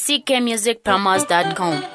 ckmusicpromos.com.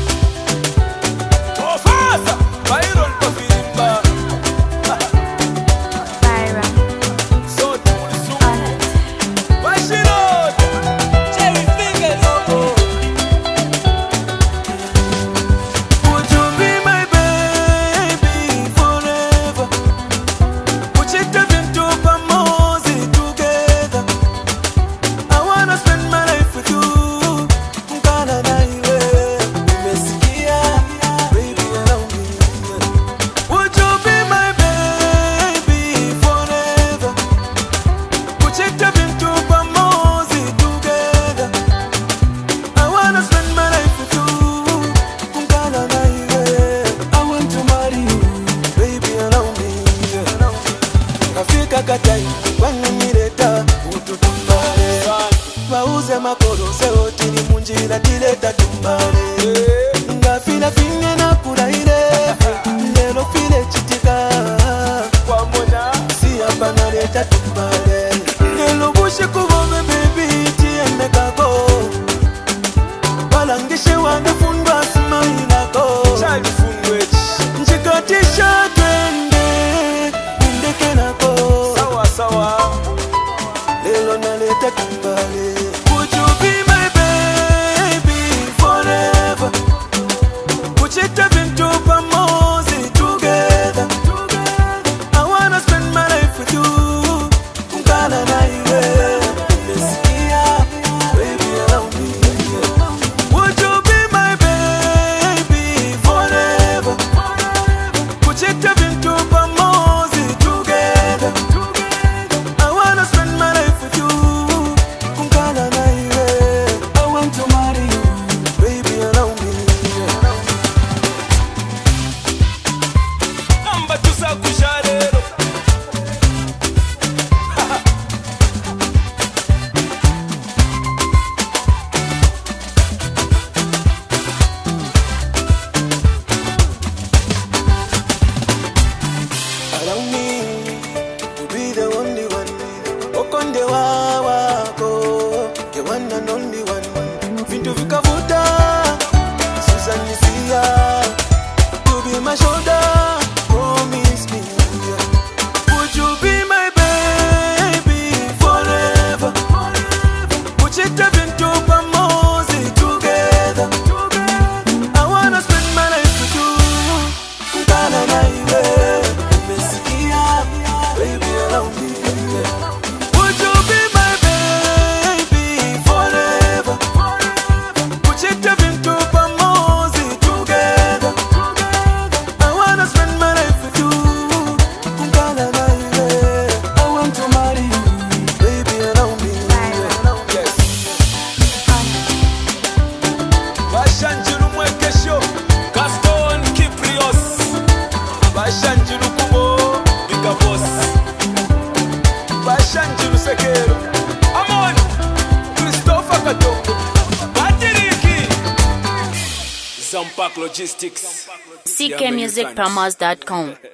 Katai, kwani mireta ututumbale wauze makoro seoti ni munjira tileta tumbale ngafina finye na kuraire lero file chitika kwa mona si hapa naleta tumbale lelo bushi kubome baby tiende kako walangishe wangefundwa simainako chali fundwe njikatisha twende indeke nako sawa lelo naleta tumbale. Would you be my baby forever? Would you step into pamozi together? I wanna spend my life with you. Ungana na iwe umesikia baby around me. Would you be my baby forever? Would you step into pamozi together? I wanna spend my life with you. Kungana na iwe. I want to marry you, baby around me. Namba tusa kusharero. Allow me to be the only one. Okonde wako, the one and only one. Vintu vikavuta, Susan Nisia, to be my shoulder, promise me. Would you be my baby forever? Would you step into pamozi together? I wanna spend my life with you. Kungana na iwe, umesikia, baby around me. Would you be my baby forever? Would you step into pamozi together? I wanna spend my life with you. Kungana na iwe, I want to marry you, baby around me. Yes. Bashanjiru mwekesho, Gaston Kiprios. Bashanjiru kubo, bigger boss. Bashanjiru sekero. Amon, Christopher Katongo. Batiriki. Zampak Logistics. ckmusicpromos.com.